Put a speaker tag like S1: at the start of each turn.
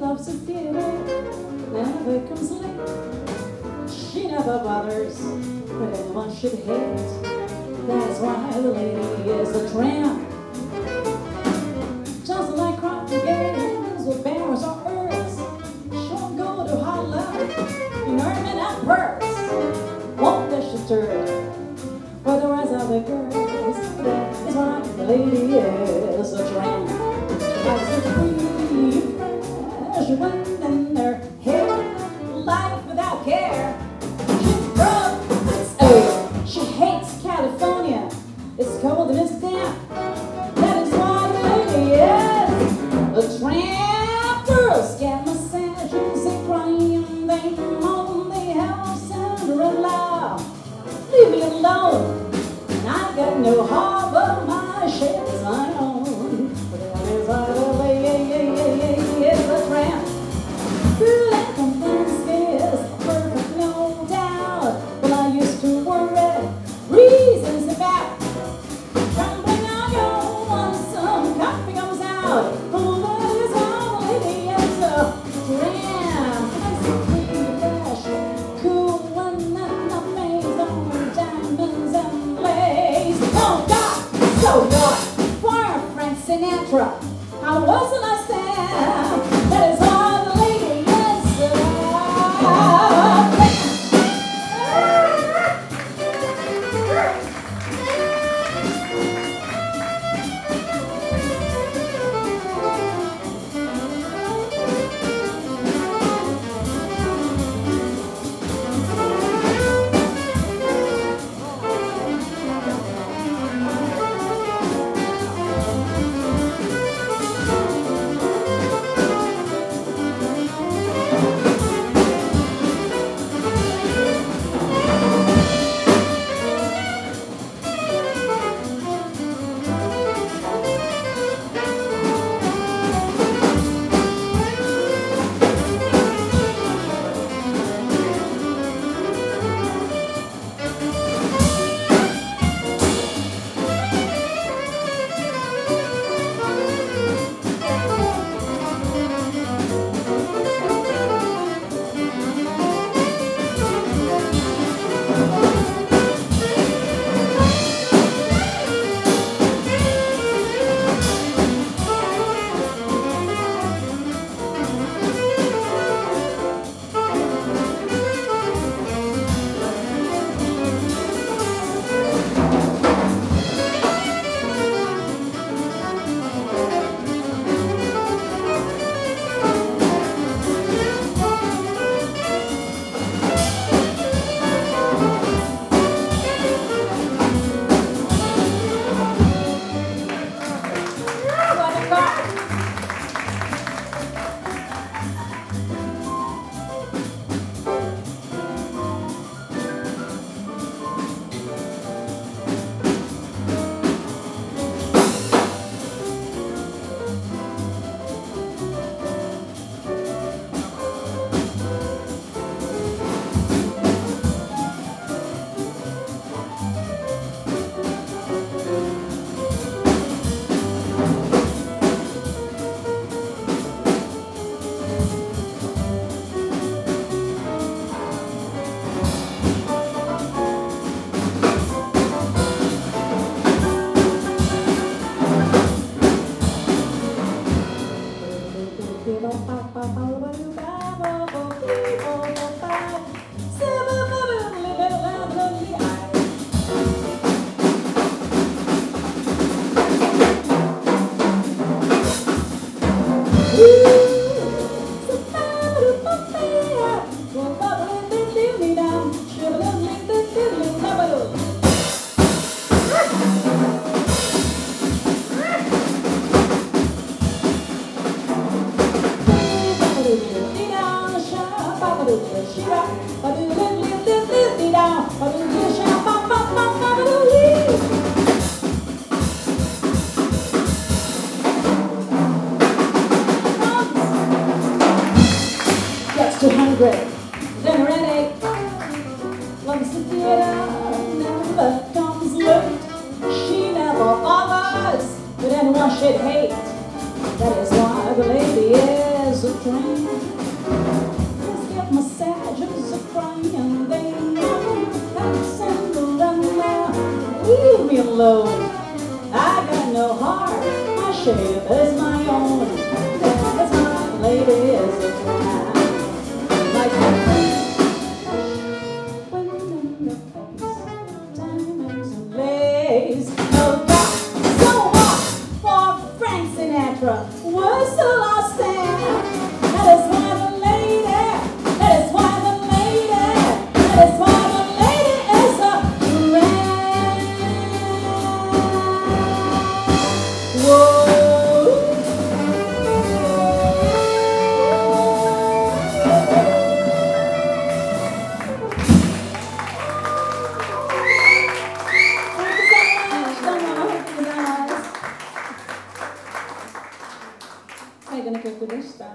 S1: loves the theater, never comes late. She never bothers when anyone should hate. That's why the lady is a tramp. Just like crochet games with barrels or earths. She'll go to holler in earning a purse. Won't let you turn for the rest of the girls. That's why the lady is a tramp. She likes to free fresh wind in her hair, life without care. She's broke, it's old. She hates California. It's cold and it's damp. That is why the lady is a tramp. Girls get massages and crying. They moan, they have Cinderella. Leave me alone. I got no heart, but my shit is my own. But that is why the lady is a tramp. Girl, that confidence is perfect, no doubt. Well, I used to worry reasons about trembling on your one some coffee comes out. Oh, that is how the lady is a tramp. And so pretty fresh, cool and amazed on diamonds and lace. Oh God, so good. For Frank Sinatra, I wasn't a stand. That is how the lady is a tramp. Gets 200, then ready. Loves the theater, never comes late. She never bothers with anyone she'd hate. That is why the lady is is a dream. Let's get massages a crying. They know that's leave me alone. I got no heart. My shape is my own. That's my lady is a crime. Like wind in the face, diamonds and lace. Oh God, so what for Frank Sinatra was the lost man. That is why the lady, that is why the lady, that is why the lady is a man. Whoa. Megan, ik heb de rest staan.